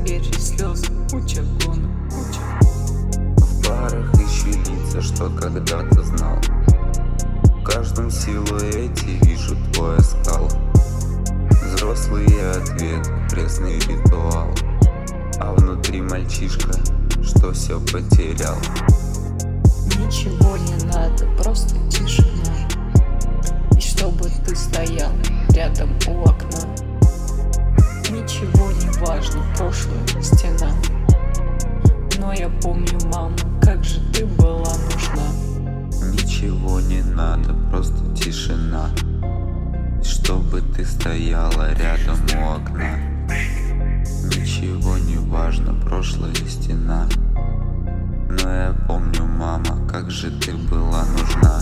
теперь слезы, куча гона, куча. В барах ищу лица, что когда-то знал. В каждом силуэте вижу твой оскал. Взрослые ответы, пресный ритуал. А внутри мальчишка, что все потерял. Ничего не надо, просто тишина. И чтобы ты стоял рядом у окна. Ничего не важно, прошлое стена. Но я помню, мама, как же ты была нужна. Ничего не надо, просто тишина. И чтобы ты стояла рядом у окна. Ничего не важно, прошлое стена. Но я помню, мама, как же ты была нужна.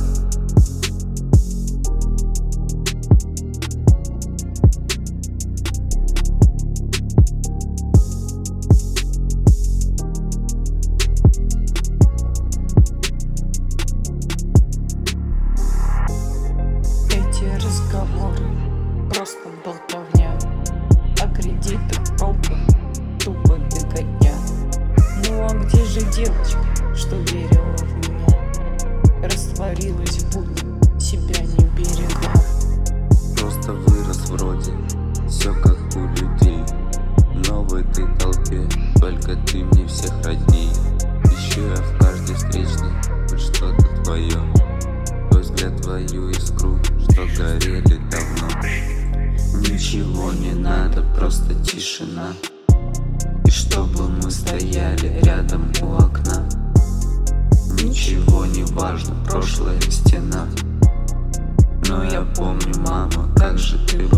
Эти разговоры просто болтовня. О кредитах пробка, тупо беготня. Ну а где же девочка, что верила в меня? Растворилась, будто себя не берегла. Просто вырос вроде, все как у людей. Но в этой толпе только ты мне всех родней. Ищу я в каждой встречной хоть что-то твое. Твой взгляд, твою искру, что горели давно. Ничего не надо, просто тишина. И чтобы мы стояли рядом у окна. Ничего не важно, прошлое стена. Но я помню, мама, как же ты